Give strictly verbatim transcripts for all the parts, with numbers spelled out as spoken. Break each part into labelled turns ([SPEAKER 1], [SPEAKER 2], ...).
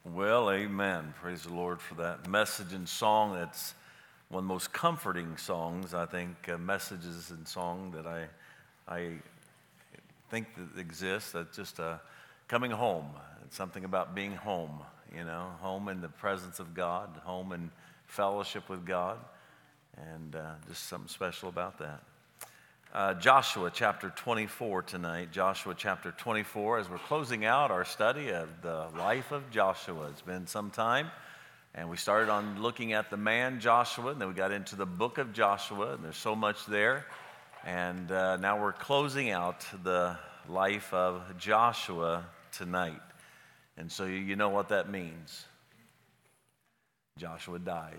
[SPEAKER 1] Well, amen. Praise the Lord for that message and song. That's one of the most comforting songs, I think, uh, messages and song that I I think that exists. That's just uh, coming home. It's something about being home, you know, home in the presence of God, home in fellowship with God, and uh, just something special about that. Uh, Joshua chapter twenty-four tonight, Joshua chapter twenty-four, as we're closing out our study of the life of Joshua. It's been some time, and we started on looking at the man Joshua, and then we got into the book of Joshua, and there's so much there. And uh, now we're closing out the life of Joshua tonight. And so you know what that means. Joshua dies.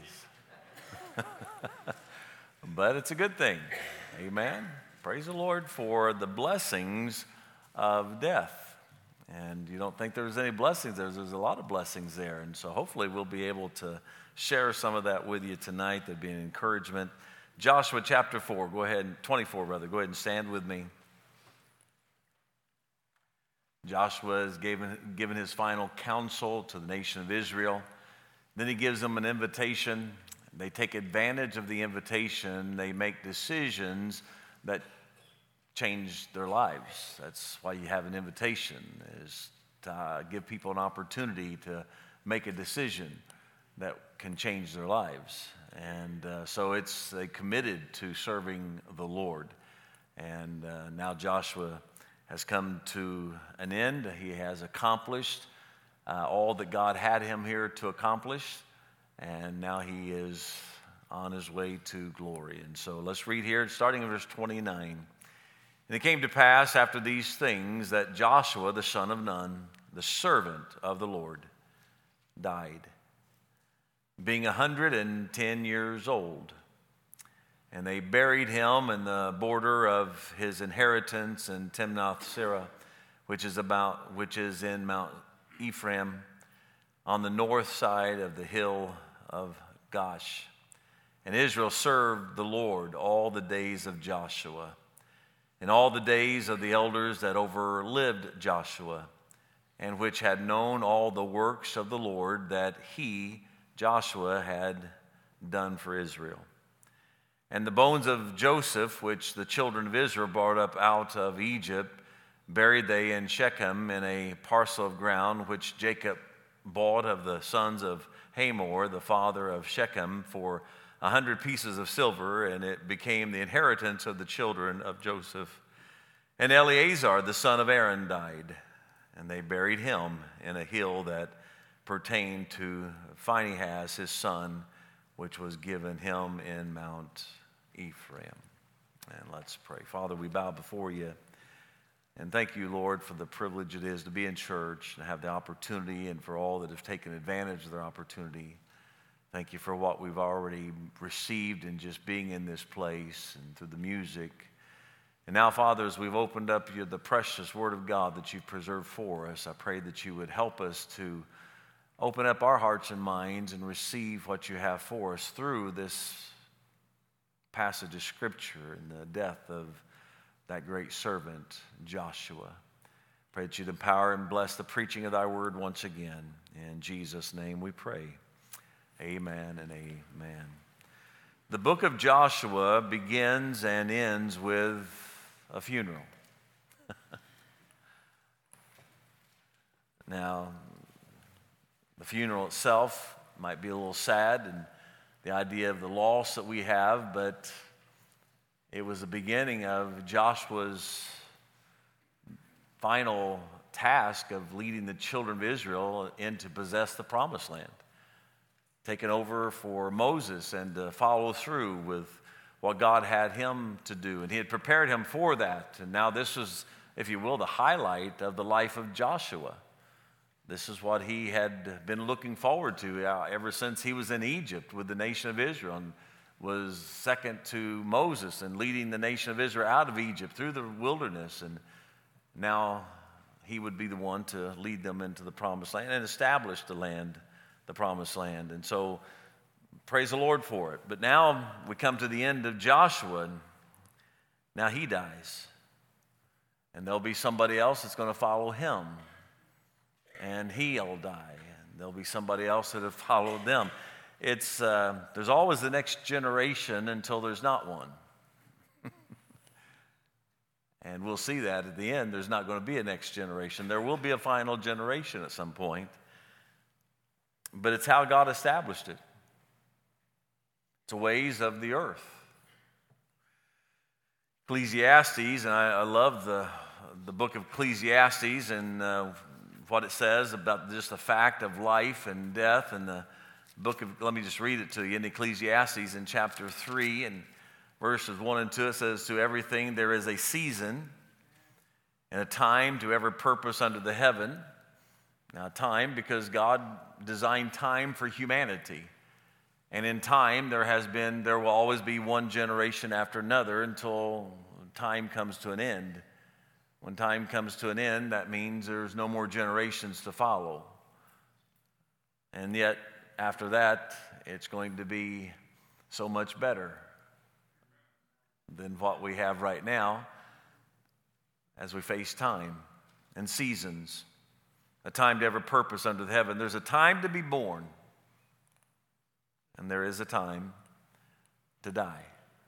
[SPEAKER 1] But it's a good thing. Amen. Praise the Lord for the blessings of death. And you don't think there's any blessings there. There's a lot of blessings there. And so hopefully we'll be able to share some of that with you tonight. That'd be an encouragement. Joshua chapter four, go ahead, twenty-four, brother. Go ahead and stand with me. Joshua has given, given his final counsel to the nation of Israel. Then he gives them an invitation. They take advantage of the invitation. They make decisions that change their lives. That's why you have an invitation, is to uh, give people an opportunity to make a decision that can change their lives. And uh, so it's they committed to serving the Lord. And uh, now Joshua has come to an end. He has accomplished uh, all that God had him here to accomplish. And now he is on his way to glory. And so let's read here, starting in verse twenty-nine. And it came to pass after these things that Joshua, the son of Nun, the servant of the Lord, died, being a hundred and ten years old. And they buried him in the border of his inheritance in Timnath-Serah, which is about which is in Mount Ephraim, on the north side of the hill of Gosh. And Israel served the Lord all the days of Joshua, and all the days of the elders that overlived Joshua, and which had known all the works of the Lord that he, Joshua, had done for Israel. And the bones of Joseph, which the children of Israel brought up out of Egypt, buried they in Shechem in a parcel of ground which Jacob bought of the sons of Hamor, the father of Shechem, for a hundred pieces of silver, and it became the inheritance of the children of Joseph. And Eleazar, the son of Aaron, died, and they buried him in a hill that pertained to Phinehas, his son, which was given him in Mount Ephraim. And let's pray. Father, we bow before you. And thank you, Lord, for the privilege it is to be in church and have the opportunity, and for all that have taken advantage of their opportunity. Thank you for what we've already received in just being in this place and through the music. And now, Father, as we've opened up you, the precious Word of God that you've preserved for us, I pray that you would help us to open up our hearts and minds and receive what you have for us through this passage of Scripture and the death of that great servant, Joshua. Pray that you'd empower and bless the preaching of thy word once again. In Jesus' name we pray. Amen and amen. The book of Joshua begins and ends with a funeral. Now, the funeral itself might be a little sad, and the idea of the loss that we have, but it was the beginning of Joshua's final task of leading the children of Israel in to possess the promised land. Taken over for Moses and to follow through with what God had him to do. And he had prepared him for that. And now this is, if you will, the highlight of the life of Joshua. This is what he had been looking forward to uh, ever since he was in Egypt with the nation of Israel, and was second to Moses and leading the nation of Israel out of Egypt through the wilderness. And now he would be the one to lead them into the promised land and establish the land, the promised land. And so praise the Lord for it. But now we come to the end of Joshua, and now he dies. And there'll be somebody else that's going to follow him. And he'll die. there'll be somebody else that have followed them. It's, uh, there's always the next generation until there's not one. And we'll see that at the end. There's not going to be a next generation. There will be a final generation at some point. But it's how God established it. It's the ways of the earth. Ecclesiastes, and I, I love the, the book of Ecclesiastes and uh, what it says about just the fact of life and death. And the book of, let me just read it to you. In Ecclesiastes in chapter three and verses one and two, it says, to everything there is a season and a time to every purpose under the heaven. Now, time, because God designed time for humanity. And in time, there has been, there will always be one generation after another until time comes to an end. When time comes to an end, that means there's no more generations to follow. And yet, after that, it's going to be so much better than what we have right now as we face time and seasons. A time to every purpose under the heaven. There's a time to be born, and there is a time to die.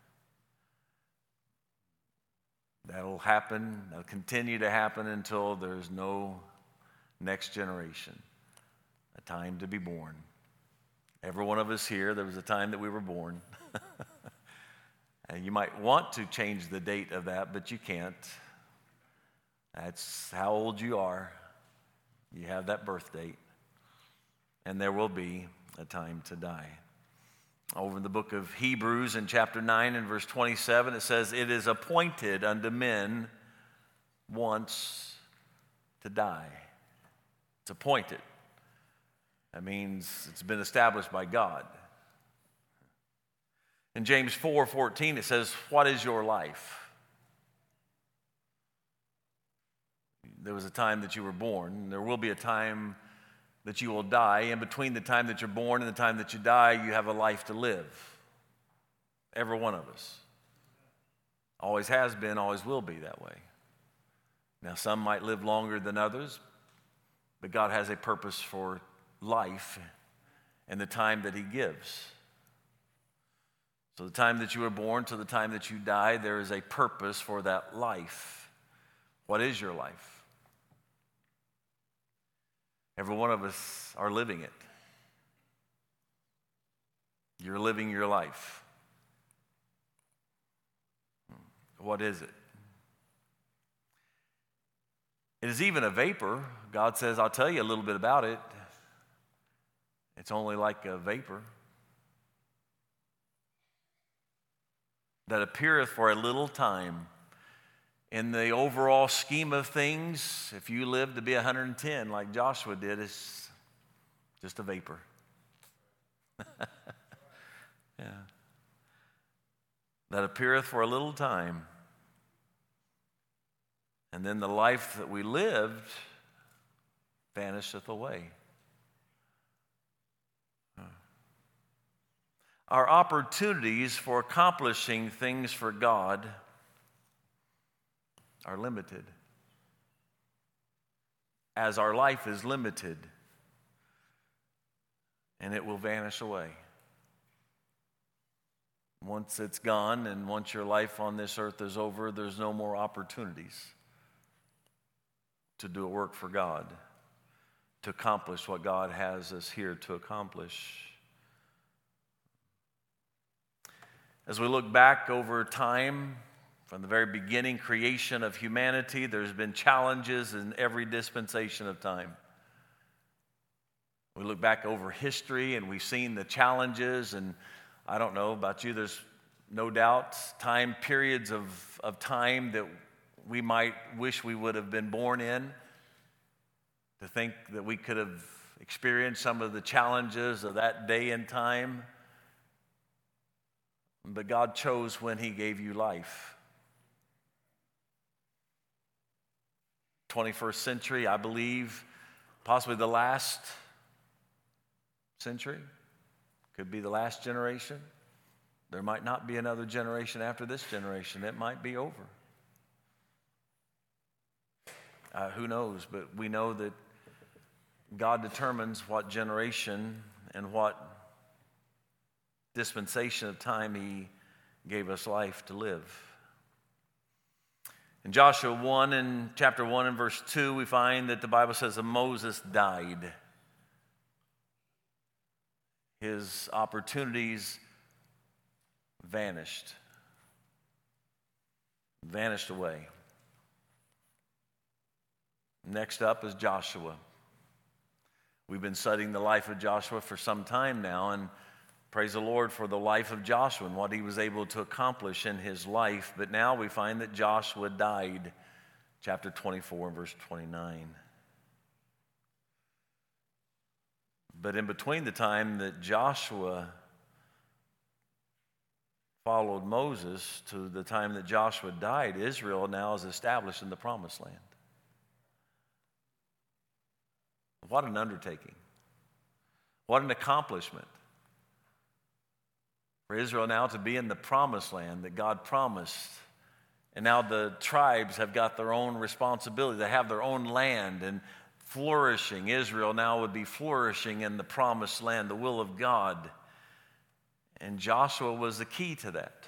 [SPEAKER 1] That'll happen, that'll continue to happen until there's no next generation. A time to be born. Every one of us here, there was a time that we were born. And you might want to change the date of that, but you can't. That's how old you are. You have that birth date. And there will be a time to die. Over in the book of Hebrews in chapter nine and verse twenty-seven, it says, it is appointed unto men once to die. It's appointed. That means it's been established by God. In James four fourteen, it says, what is your life? There was a time that you were born. There will be a time that you will die. In between the time that you're born and the time that you die, you have a life to live. Every one of us. Always has been, always will be that way. Now, some might live longer than others, but God has a purpose for life and the time that He gives. So the time that you were born to the time that you die, there is a purpose for that life. What is your life? Every one of us are living it. You're living your life. What is it? It is even a vapor. God says, I'll tell you a little bit about it. It's only like a vapor that appeareth for a little time. In the overall scheme of things, if you live to be one hundred ten like Joshua did, it's just a vapor. Yeah. That appeareth for a little time. And then the life that we lived vanisheth away. Our opportunities for accomplishing things for God are limited, as our life is limited, and it will vanish away. Once it's gone and once your life on this earth is over, there's no more opportunities to do a work for God, to accomplish what God has us here to accomplish. As we look back over time, from the very beginning, creation of humanity, there's been challenges in every dispensation of time. We look back over history and we've seen the challenges, and I don't know about you, there's no doubt time periods of, of time that we might wish we would have been born in, to think that we could have experienced some of the challenges of that day and time. But God chose when He gave you life. twenty-first century, I believe, possibly the last century, could be the last generation. There might not be another generation after this generation. It might be over. Uh, who knows? But we know that God determines what generation and what dispensation of time He gave us life to live. In Joshua one, in chapter one and verse two, we find that the Bible says that Moses died. His opportunities vanished. Vanished away. Next up is Joshua. We've been studying the life of Joshua for some time now, and praise the Lord for the life of Joshua and what he was able to accomplish in his life. But now we find that Joshua died, chapter twenty-four and verse twenty-nine. But in between the time that Joshua followed Moses to the time that Joshua died, Israel now is established in the Promised Land. What an undertaking. What an accomplishment. For Israel now to be in the Promised Land that God promised. And now the tribes have got their own responsibility. They have their own land and flourishing. Israel now would be flourishing in the Promised Land, the will of God. And Joshua was the key to that.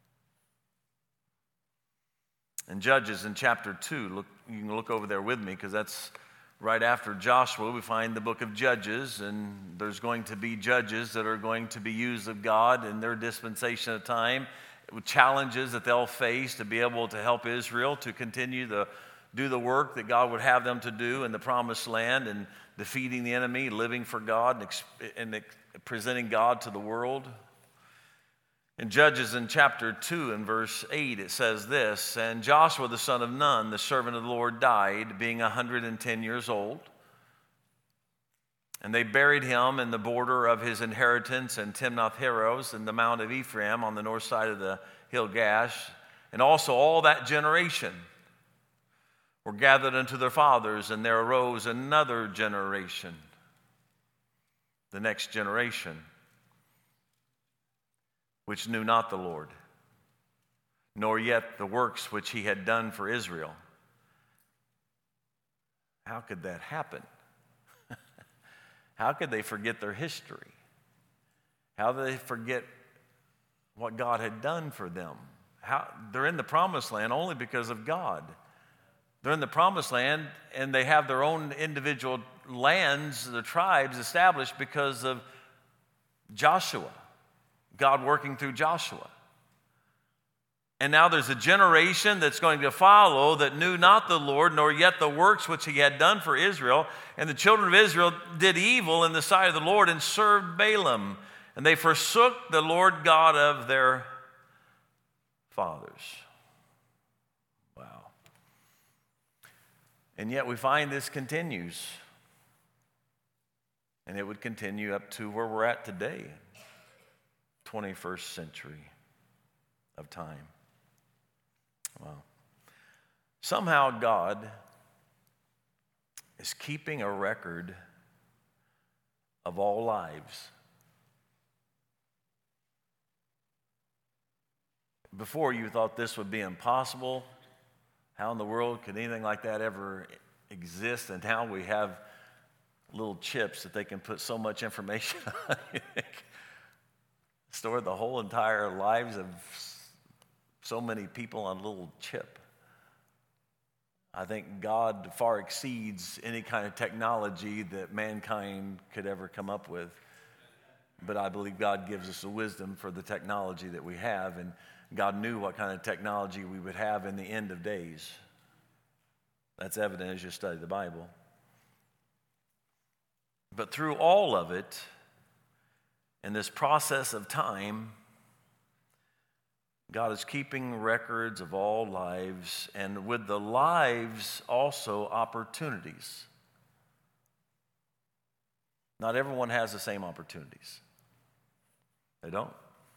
[SPEAKER 1] In Judges in chapter two, look, you can look over there with me because that's right after Joshua. We find the book of Judges, and there's going to be judges that are going to be used of God in their dispensation of time, with challenges that they'll face to be able to help Israel to continue to do the work that God would have them to do in the Promised Land and defeating the enemy, living for God, and, and presenting God to the world. In Judges in chapter two and verse eight, it says this, "And Joshua the son of Nun, the servant of the Lord, died, being a hundred and ten years old. And they buried him in the border of his inheritance in Timnath-Heres in the mount of Ephraim on the north side of the hill Gash. And also all that generation were gathered unto their fathers, and there arose another generation," the next generation, "which knew not the Lord, nor yet the works which he had done for Israel." How could that happen? How could they forget their history? How did they forget what God had done for them? How, they're in the Promised Land only because of God. They're in the Promised Land, and they have their own individual lands, the tribes established because of Joshua. God working through Joshua. And now there's a generation that's going to follow that knew not the Lord, nor yet the works which he had done for Israel. And the children of Israel did evil in the sight of the Lord and served Balaam. And they forsook the Lord God of their fathers. Wow. And yet we find this continues. And it would continue up to where we're at today. twenty-first century of time. Wow. Somehow God is keeping a record of all lives. Before you thought this would be impossible. How in the world could anything like that ever exist? And now we have little chips that they can put so much information on. Store the whole entire lives of so many people on a little chip. I think God far exceeds any kind of technology that mankind could ever come up with. But I believe God gives us the wisdom for the technology that we have, and God knew what kind of technology we would have in the end of days. That's evident as you study the Bible. But through all of it, in this process of time, God is keeping records of all lives, and with the lives also opportunities. Not everyone has the same opportunities. They don't.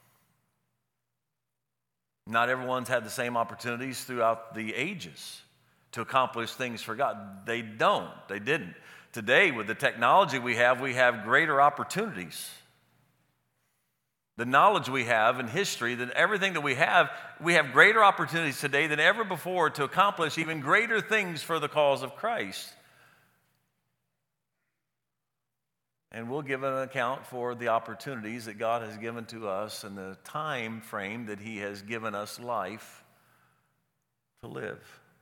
[SPEAKER 1] Not everyone's had the same opportunities throughout the ages to accomplish things for God. They don't. They didn't. Today, with the technology we have, we have greater opportunities. The knowledge we have in history, than everything that we have, we have greater opportunities today than ever before to accomplish even greater things for the cause of Christ. And we'll give an account for the opportunities that God has given to us and the time frame that he has given us life to live.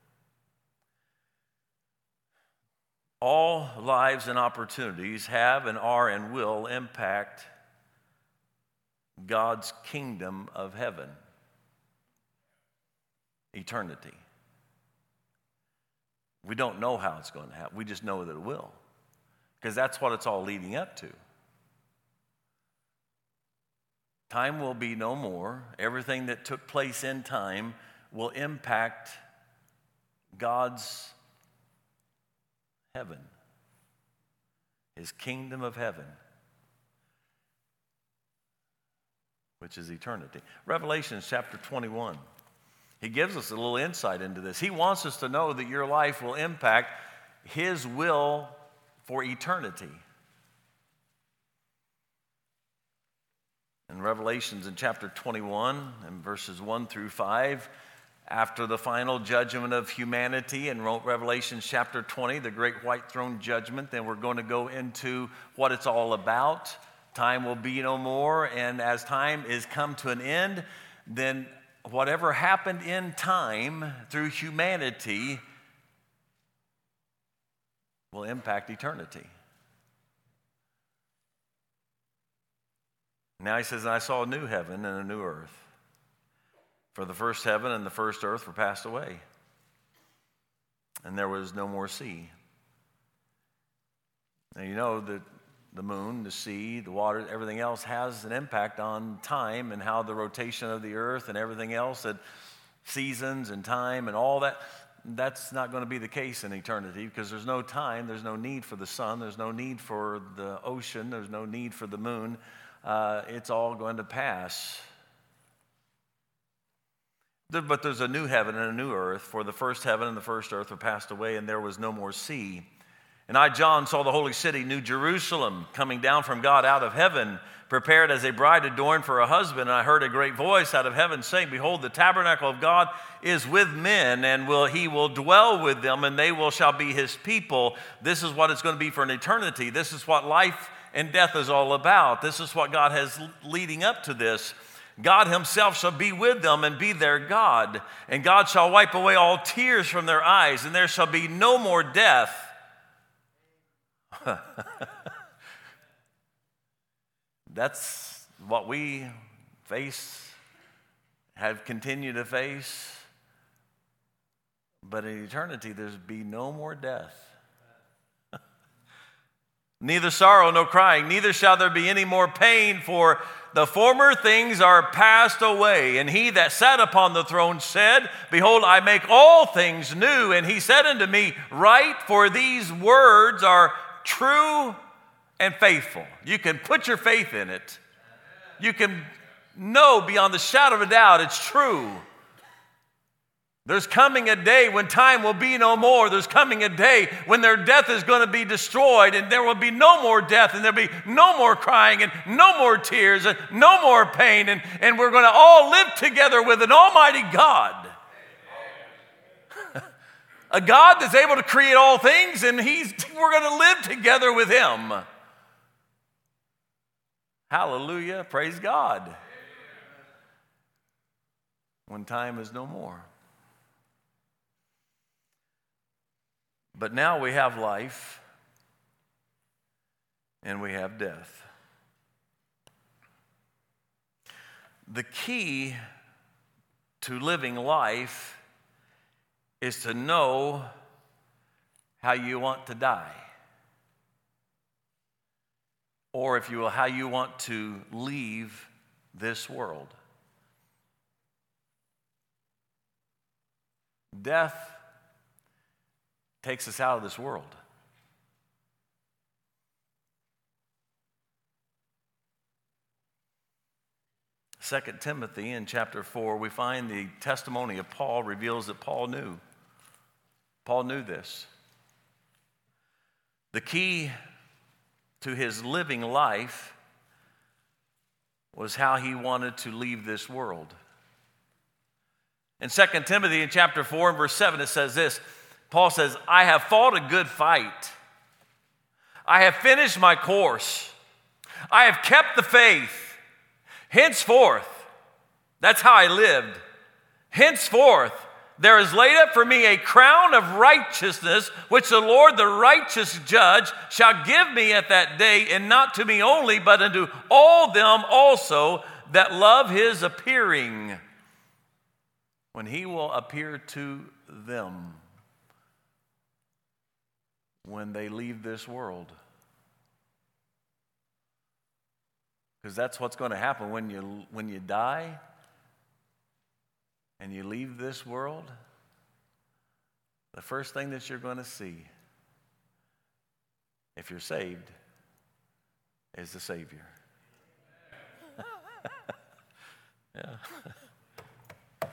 [SPEAKER 1] All lives and opportunities have and are and will impact God's kingdom of heaven, eternity. We don't know how it's going to happen. We just know that it will, because that's what it's all leading up to. Time will be no more. Everything that took place in time will impact God's heaven, his kingdom of heaven, which is eternity. Revelation chapter twenty-one. He gives us a little insight into this. He wants us to know that your life will impact his will for eternity. In Revelations in chapter twenty-one and verses one through five, after the final judgment of humanity in Revelation chapter twenty, the great white throne judgment, then we're going to go into what it's all about. Time will be no more, and as time is come to an end, then whatever happened in time through humanity will impact eternity. Now he says, and I saw a new heaven and a new earth. For the first heaven and the first earth were passed away, and there was no more sea. Now you know that the moon, the sea, the water, everything else has an impact on time and how the rotation of the earth and everything else, that seasons and time and all that, that's not going to be the case in eternity, because there's no time, there's no need for the sun, there's no need for the ocean, there's no need for the moon. Uh, it's all going to pass. But there's a new heaven and a new earth, for the first heaven and the first earth were passed away, and there was no more sea. And I, John, saw the holy city, New Jerusalem, coming down from God out of heaven, prepared as a bride adorned for a husband. And I heard a great voice out of heaven saying, behold, the tabernacle of God is with men, and will he will dwell with them, and they will shall be his people. This is what it's going to be for an eternity. This is what life and death is all about. This is what God has leading up to this. God himself shall be with them and be their God. And God shall wipe away all tears from their eyes, and there shall be no more death. That's what we face, have continued to face. But in eternity, there's be no more death. Neither sorrow, no crying, neither shall there be any more pain, for the former things are passed away. And he that sat upon the throne said, behold, I make all things new. And he said unto me, write, for these words are true and faithful. You can put your faith in it. You can know beyond the shadow of a doubt it's true. There's coming a day when time will be no more. There's coming a day when their death is going to be destroyed, and there will be no more death, and there'll be no more crying, and no more tears, and no more pain, and, and we're going to all live together with an almighty God. A God that's able to create all things, and he's, we're going to live together with him. Hallelujah. Praise God. When time is no more. But now we have life and we have death. The key to living life is to know how you want to die. Or, if you will, how you want to leave this world. Death takes us out of this world. Second Timothy in chapter four, we find the testimony of Paul reveals that Paul knew. Paul knew this. The key to his living life was how he wanted to leave this world. In Second Timothy in chapter four and verse seven, it says this. Paul says, I have fought a good fight. I have finished my course. I have kept the faith. Henceforth, that's how I lived. Henceforth, there is laid up for me a crown of righteousness, which the Lord, the righteous judge, shall give me at that day, and not to me only, but unto all them also that love his appearing, when he will appear to them when they leave this world. Because that's what's going to happen when you, when you die and you leave this world. The first thing that you're going to see, if you're saved, is the Savior. Yeah.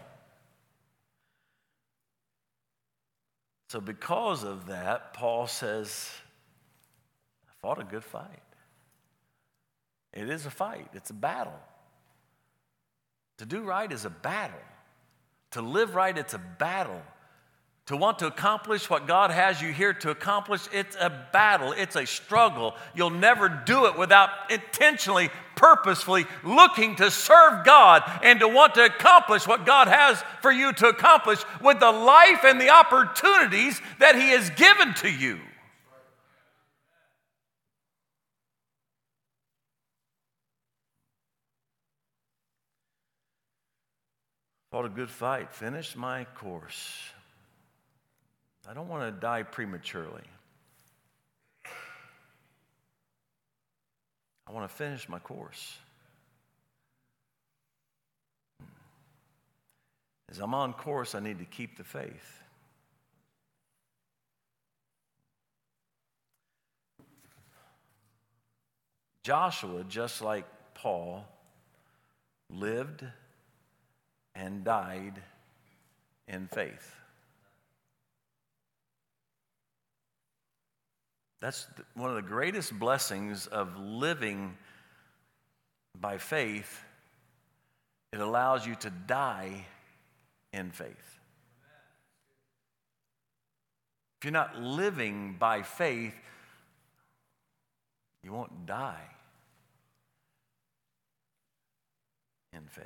[SPEAKER 1] So because of that, Paul says, I fought a good fight. It is a fight. It's a battle. To do right is a battle. To live right, it's a battle. To want to accomplish what God has you here to accomplish, it's a battle. It's a struggle. You'll never do it without intentionally, purposefully looking to serve God and to want to accomplish what God has for you to accomplish with the life and the opportunities that He has given to you. Fought a good fight, finished my course. I don't want to die prematurely. I want to finish my course. As I'm on course, I need to keep the faith. Joshua, just like Paul, lived and died in faith. That's one of the greatest blessings of living by faith. It allows you to die in faith. If you're not living by faith, you won't die in faith.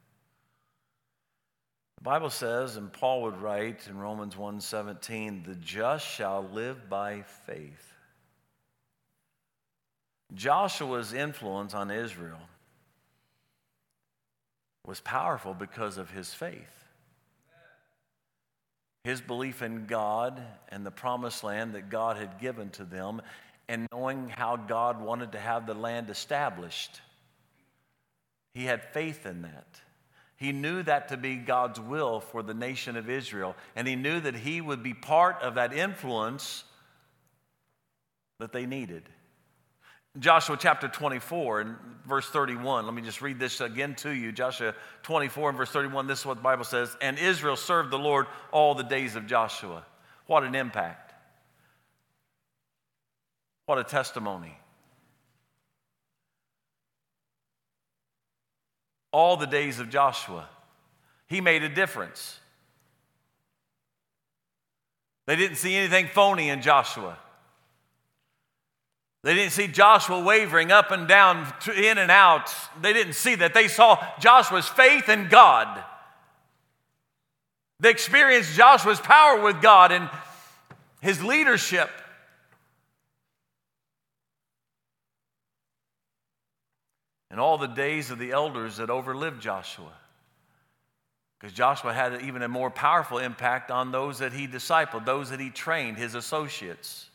[SPEAKER 1] The Bible says, and Paul would write in Romans one seventeen, the just shall live by faith. Joshua's influence on Israel was powerful because of his faith. His belief in God and the promised land that God had given to them, and knowing how God wanted to have the land established. He had faith in that. He knew that to be God's will for the nation of Israel, and he knew that he would be part of that influence that they needed. Joshua chapter twenty-four and verse thirty-one. Let me just read this again to you. Joshua twenty-four and verse thirty-one. This is what the Bible says. And Israel served the Lord all the days of Joshua. What an impact. What a testimony. All the days of Joshua. He made a difference. They didn't see anything phony in Joshua. They didn't see Joshua wavering up and down, in and out. They didn't see that. They saw Joshua's faith in God. They experienced Joshua's power with God and his leadership. And all the days of the elders that overlived Joshua. Because Joshua had even a more powerful impact on those that he discipled, those that he trained, his associates.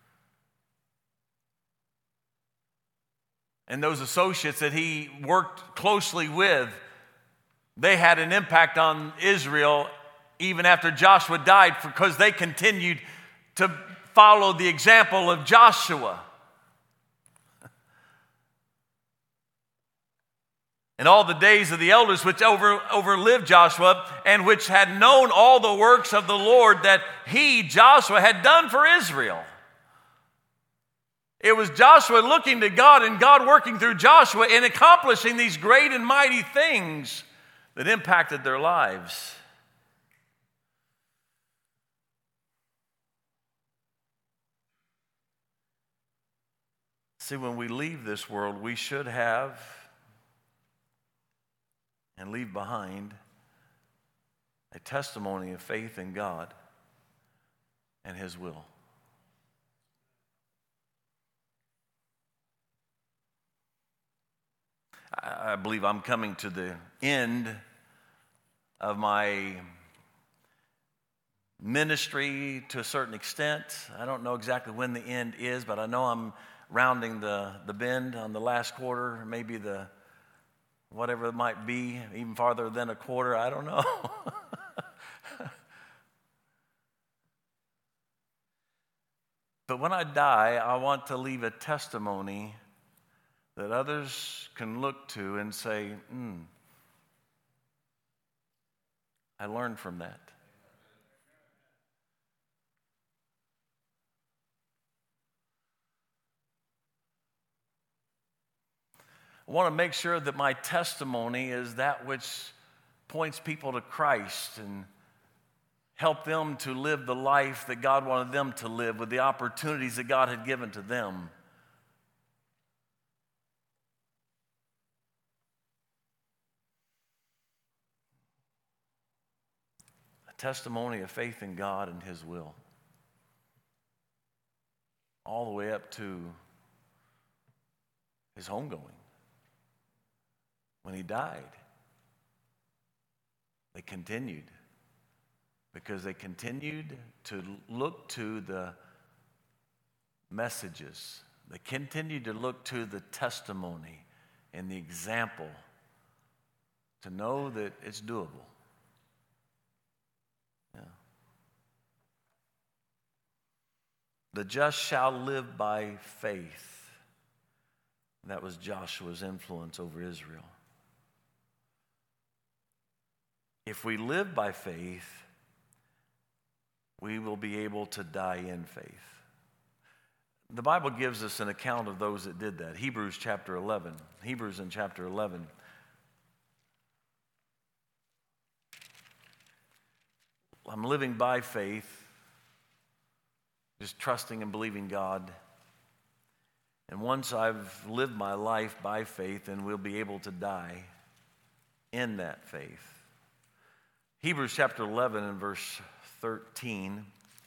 [SPEAKER 1] And those associates that he worked closely with, they had an impact on Israel even after Joshua died, because they continued to follow the example of Joshua. And all the days of the elders which over, overlived Joshua, and which had known all the works of the Lord that he, Joshua, had done for Israel. It was Joshua looking to God and God working through Joshua in accomplishing these great and mighty things that impacted their lives. See, when we leave this world, we should have and leave behind a testimony of faith in God and His will. I believe I'm coming to the end of my ministry to a certain extent. I don't know exactly when the end is, but I know I'm rounding the, the bend on the last quarter, maybe the whatever it might be, even farther than a quarter, I don't know. But when I die, I want to leave a testimony that others can look to and say, hmm, I learned from that. I want to make sure that my testimony is that which points people to Christ and help them to live the life that God wanted them to live with the opportunities that God had given to them. A testimony of faith in God and His will. All the way up to His homegoing. When He died, they continued because they continued to look to the messages. They continued to look to the testimony and the example to know that it's doable. Yeah. The just shall live by faith. That was Joshua's influence over Israel. If we live by faith, we will be able to die in faith. The Bible gives us an account of those that did that. Hebrews chapter eleven. Hebrews in chapter eleven. I'm living by faith, just trusting and believing God. And once I've lived my life by faith, then we'll be able to die in that faith. Hebrews chapter eleven and verse thirteen.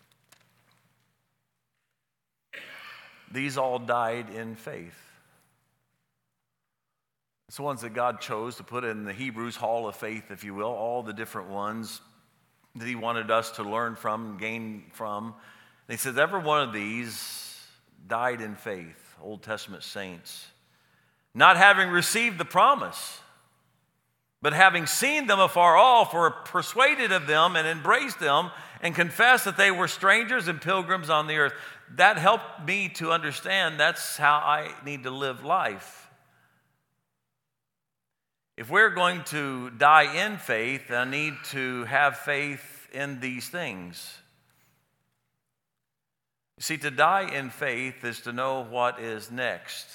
[SPEAKER 1] These all died in faith. It's the ones that God chose to put in the Hebrews Hall of Faith, if you will, all the different ones that He wanted us to learn from and gain from. And He says every one of these died in faith, Old Testament saints, not having received the promise, but having seen them afar off, were persuaded of them and embraced them and confessed that they were strangers and pilgrims on the earth. That helped me to understand that's how I need to live life. If we're going to die in faith, I need to have faith in these things. You see, to die in faith is to know what is next.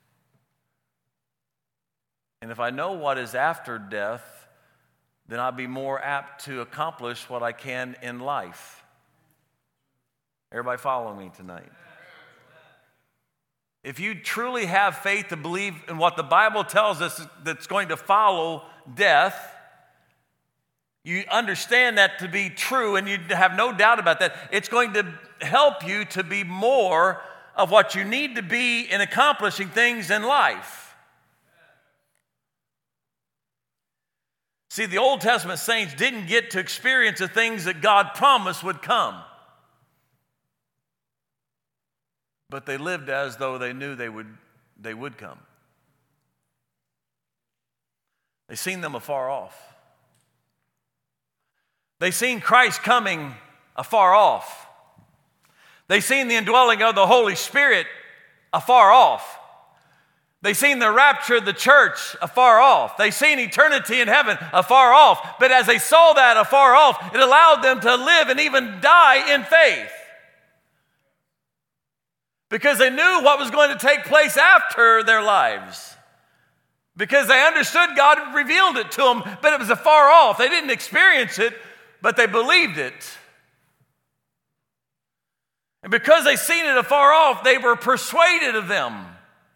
[SPEAKER 1] And if I know what is after death, then I'll be more apt to accomplish what I can in life. Everybody follow me tonight? If you truly have faith to believe in what the Bible tells us that's going to follow death, you understand that to be true and you have no doubt about that. It's going to help you to be more of what you need to be in accomplishing things in life. See, the Old Testament saints didn't get to experience the things that God promised would come. But they lived as though they knew they would, they would come. They seen them afar off. They seen Christ coming afar off. They seen the indwelling of the Holy Spirit afar off. They seen the rapture of the church afar off. They seen eternity in heaven afar off. But as they saw that afar off, it allowed them to live and even die in faith. Because they knew what was going to take place after their lives. Because they understood God had revealed it to them, but it was afar off. They didn't experience it, but they believed it. And because they seen it afar off, they were persuaded of them.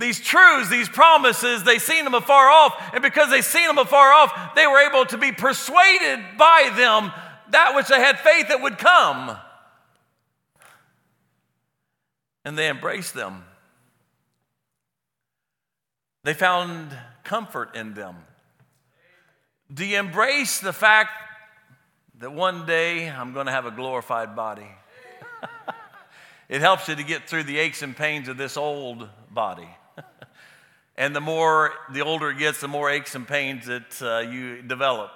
[SPEAKER 1] these truths, these promises, they seen them afar off, and because they seen them afar off, they were able to be persuaded by them that which they had faith that would come. And they embraced them. They found comfort in them. Do you embrace the fact that one day I'm going to have a glorified body? It helps you to get through the aches and pains of this old body. And the more, the older it gets, the more aches and pains that uh, you develop.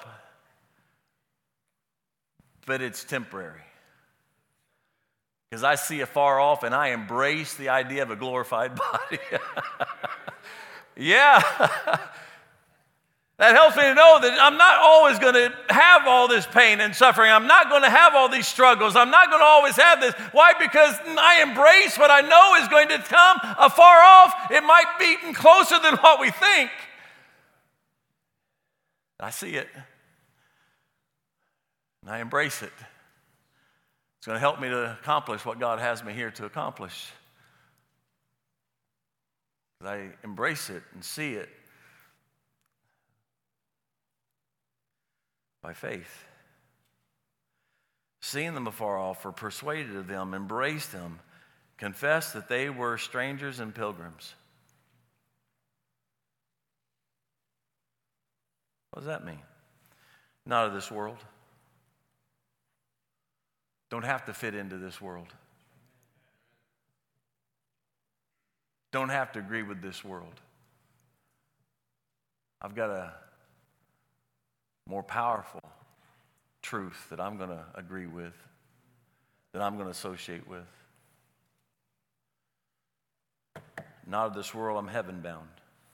[SPEAKER 1] But it's temporary. Because I see afar off and I embrace the idea of a glorified body. Yeah. That helps me to know that I'm not always going to have all this pain and suffering. I'm not going to have all these struggles. I'm not going to always have this. Why? Because I embrace what I know is going to come afar off. It might be even closer than what we think. I see it. And I embrace it. It's going to help me to accomplish what God has me here to accomplish. I embrace it and see it by faith. Seeing them afar off, were persuaded of them, embraced them, confessed that they were strangers and pilgrims. What does that mean? Not of this world. Don't have to fit into this world. Don't have to agree with this world. I've got a more powerful truth that I'm going to agree with, that I'm going to associate with. Not of this world, I'm heaven bound.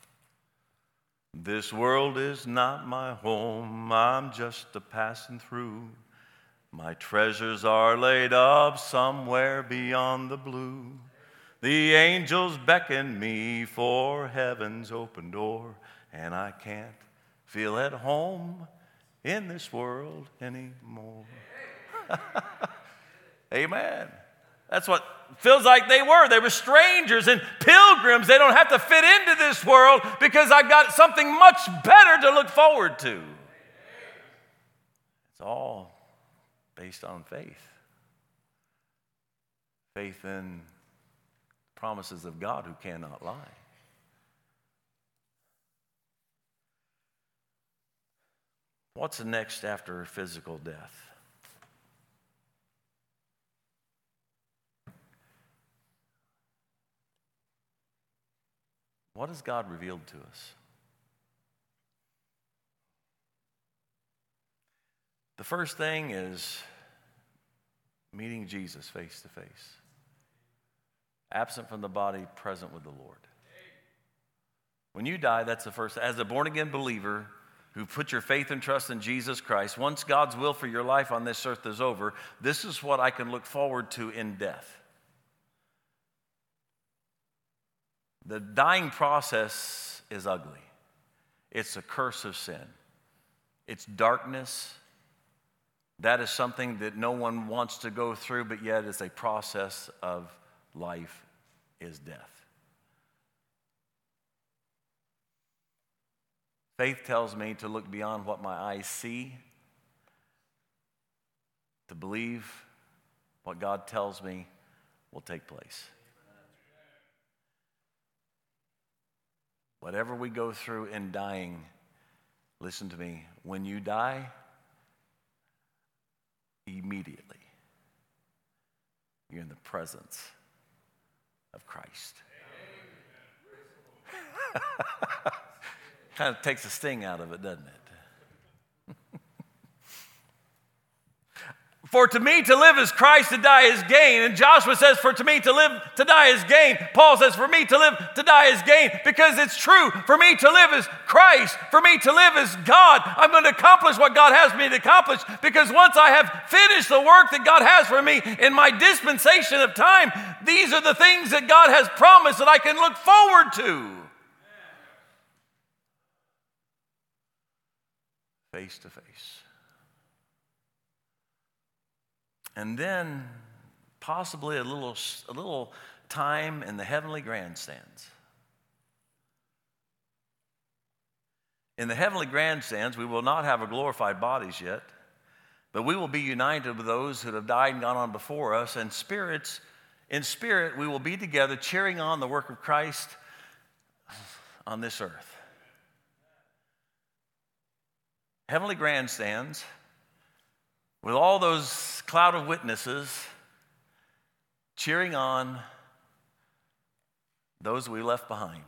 [SPEAKER 1] This world is not my home, I'm just a passing through. My treasures are laid up somewhere beyond the blue. The angels beckon me for heaven's open door, and I can't feel at home in this world anymore. Amen. That's what feels like they were. They were strangers and pilgrims. They don't have to fit into this world because I've got something much better to look forward to. It's all based on faith. Faith in promises of God who cannot lie. What's the next after physical death? What has God revealed to us? The first thing is meeting Jesus face to face. Absent from the body, present with the Lord. When you die, that's the first. As a born-again believer who put your faith and trust in Jesus Christ, once God's will for your life on this earth is over, this is what I can look forward to in death. The dying process is ugly. It's a curse of sin. It's darkness. That is something that no one wants to go through, but yet it's a process of life is death. Faith tells me to look beyond what my eyes see, to believe what God tells me will take place. Whatever we go through in dying, listen to me, when you die, immediately, you're in the presence of Christ. Kind of takes the sting out of it, doesn't it? For to me to live is Christ, to die is gain. And Joshua says, for to me to live, to die is gain. Paul says, for me to live, to die is gain. Because it's true. For me to live is Christ. For me to live is God. I'm going to accomplish what God has me to accomplish. Because once I have finished the work that God has for me in my dispensation of time, these are the things that God has promised that I can look forward to. Face to face. And then possibly a little, a little time in the heavenly grandstands. In the heavenly grandstands, we will not have our glorified bodies yet, but we will be united with those who have died and gone on before us, and spirits, in spirit, we will be together cheering on the work of Christ on this earth. Heavenly grandstands, with all those cloud of witnesses cheering on those we left behind,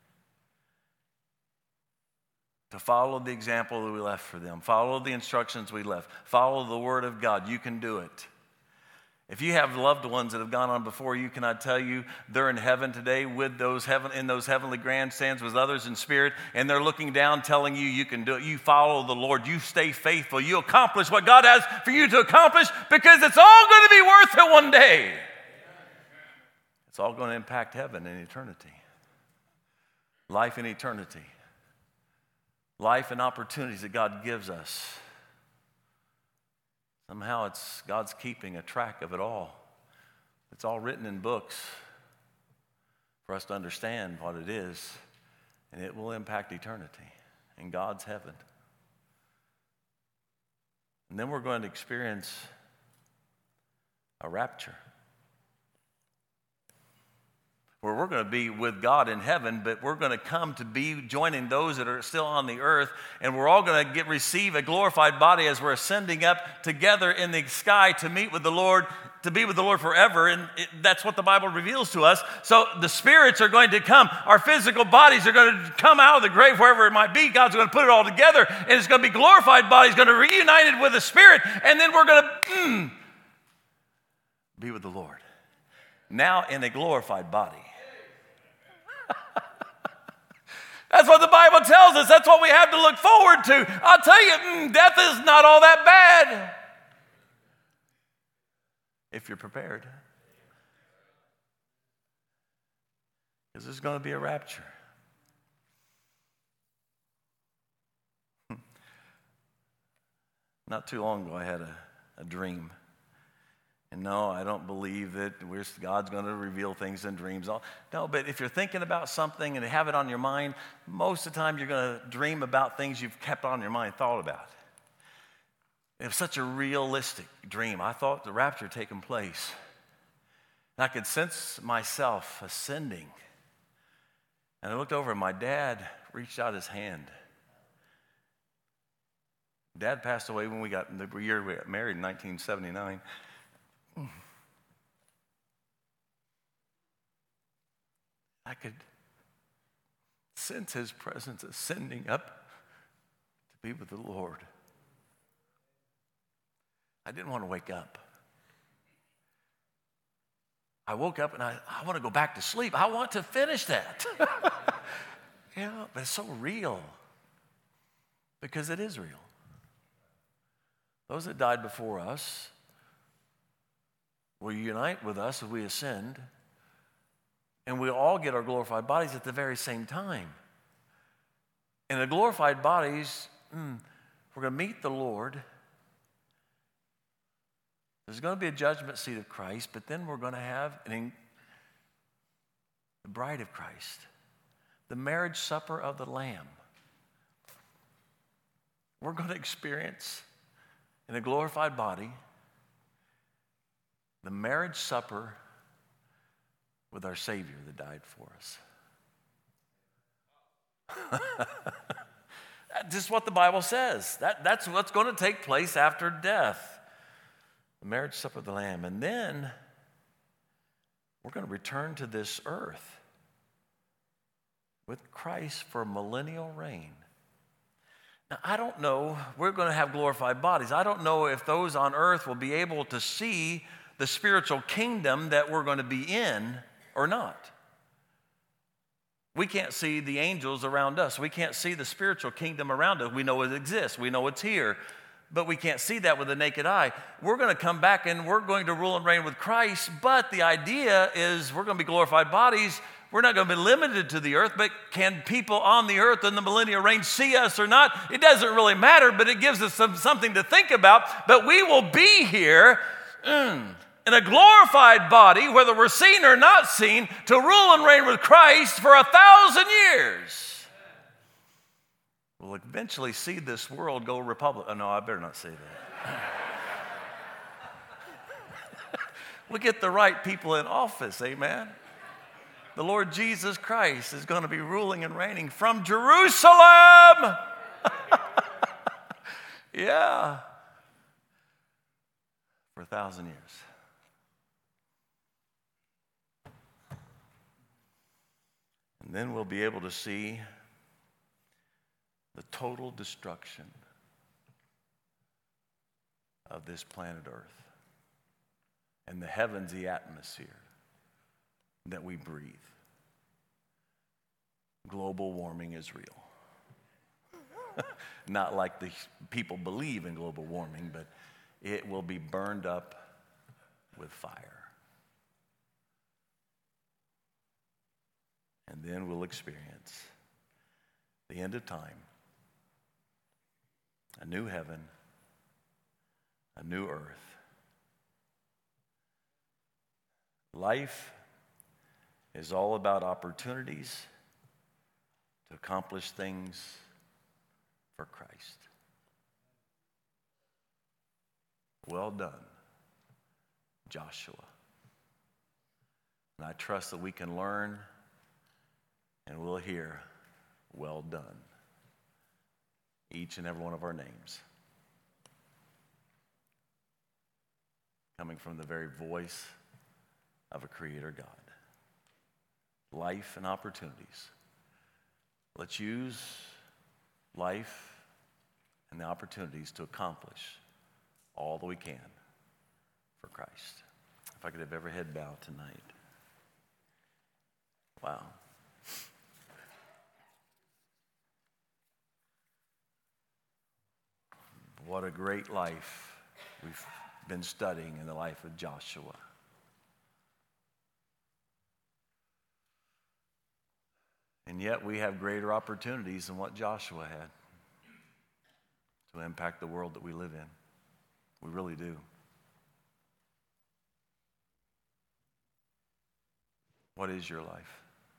[SPEAKER 1] to follow the example that we left for them, follow the instructions we left, follow the Word of God. You can do it. If you have loved ones that have gone on before you, can I tell you, they're in heaven today with those heaven in those heavenly grandstands with others in spirit, and they're looking down telling you you can do it. You follow the Lord. You stay faithful. You accomplish what God has for you to accomplish, because it's all going to be worth it one day. It's all going to impact heaven in eternity. Life in eternity. Life and opportunities that God gives us. Somehow it's God's keeping a track of it all. It's all written in books for us to understand what it is, and it will impact eternity in God's heaven. And then we're going to experience a rapture, where we're going to be with God in heaven, but we're going to come to be joining those that are still on the earth, and we're all going to get receive a glorified body as we're ascending up together in the sky to meet with the Lord, to be with the Lord forever, and it, that's what the Bible reveals to us. So the spirits are going to come. Our physical bodies are going to come out of the grave, wherever it might be. God's going to put it all together, and it's going to be glorified bodies, going to be reunited with the Spirit, and then we're going to mm, be with the Lord. Now in a glorified body. That's what the Bible tells us. That's what we have to look forward to. I'll tell you, mm, death is not all that bad if you're prepared. Because there's going to be a rapture. Not too long ago, I had a, a dream. And no, I don't believe that we're, God's going to reveal things in dreams. No, but if you're thinking about something and have it on your mind, most of the time you're going to dream about things you've kept on your mind, thought about. It was such a realistic dream. I thought the rapture had taken place. And I could sense myself ascending. And I looked over and my dad reached out his hand. Dad passed away when we got, the year we got married in nineteen seventy-nine. I could sense his presence ascending up to be with the Lord. I didn't want to wake up. I woke up and I, I want to go back to sleep. I want to finish that. Yeah, but it's so real. Because it is real. Those that died before us will unite with us as we ascend, and we all get our glorified bodies at the very same time. In the glorified bodies, mm, we're going to meet the Lord. There's going to be a judgment seat of Christ, but then we're going to have an, the bride of Christ, the marriage supper of the Lamb. We're going to experience in a glorified body the marriage supper with our Savior that died for us. That's just what the Bible says. That, that's what's going to take place after death. The marriage supper of the Lamb. And then we're going to return to this earth with Christ for millennial reign. Now, I don't know. We're going to have glorified bodies. I don't know if those on earth will be able to see the spiritual kingdom that we're going to be in or not. We can't see the angels around us. We can't see the spiritual kingdom around us. We know it exists. We know it's here. But we can't see that with the naked eye. We're going to come back and we're going to rule and reign with Christ. But the idea is we're going to be glorified bodies. We're not going to be limited to the earth. But can people on the earth in the millennial reign see us or not? It doesn't really matter, but it gives us some, something to think about. But we will be here mm, in a glorified body, whether we're seen or not seen, to rule and reign with Christ for a thousand years. will eventually see this world go Republican. Oh, no, I better not say that. We'll get the right people in office, amen? The Lord Jesus Christ is going to be ruling and reigning from Jerusalem. Yeah. For a thousand years. And then we'll be able to see the total destruction of this planet Earth and the heavens, the atmosphere that we breathe. Global warming is real. Not like the people believe in global warming, but it will be burned up with fire. And then we'll experience the end of time, a new heaven, a new earth. Life is all about opportunities to accomplish things for Christ. Well done, Joshua. And I trust that we can learn and we'll hear, well done, each and every one of our names, coming from the very voice of a Creator God. Life and opportunities. Let's use life and the opportunities to accomplish all that we can for Christ. If I could have every head bowed tonight. Wow. What a great life we've been studying in the life of Joshua. And yet we have greater opportunities than what Joshua had to impact the world that we live in. We really do. What is your life?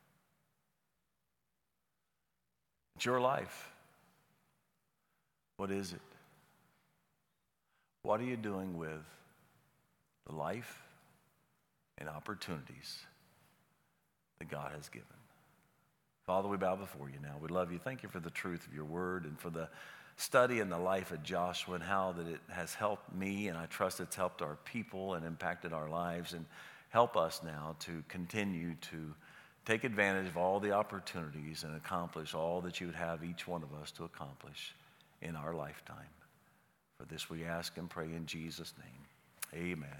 [SPEAKER 1] It's your life. What is it? What are you doing with the life and opportunities that God has given? Father, we bow before you now. We love you. Thank you for the truth of your word and for the study in the life of Joshua and how that it has helped me, and I trust it's helped our people and impacted our lives. And help us now to continue to take advantage of all the opportunities and accomplish all that you would have each one of us to accomplish in our lifetime. For this we ask and pray in Jesus' name. Amen.